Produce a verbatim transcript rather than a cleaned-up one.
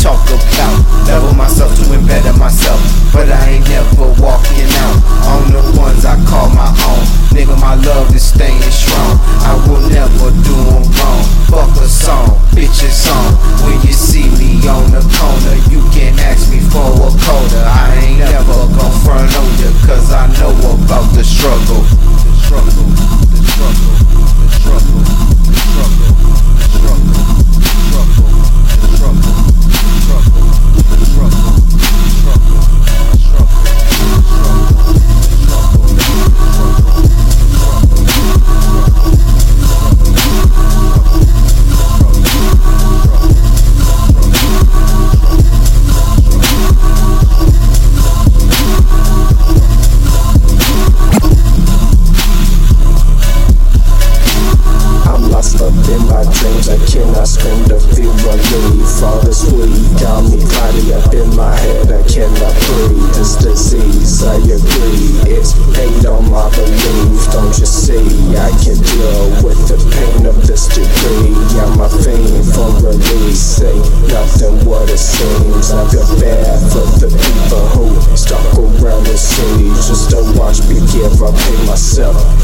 talk about. Level myself to better myself, but I ain't never walking out on the ones I call my own. Nigga, my love is staying strong. I will never do them wrong. Fuck a song, bitch, it's on. When you see me on the corner, you can ask me for a coda. I ain't never gon' front on you, cause I know about the struggle. The struggle, the struggle, the struggle, the struggle, the struggle, the struggle, the struggle, the struggle, the struggle, the struggle, the struggle, I cannot scream to feel relief. All this weed got me cloudy up in my head. I cannot breathe. This disease, I agree, it's paid on my belief. Don't you see? I can deal with the pain of this degree. I'm a fiend for release. Ain't nothing what it seems. I feel bad for the people who stuck around the city just to watch me give up in myself.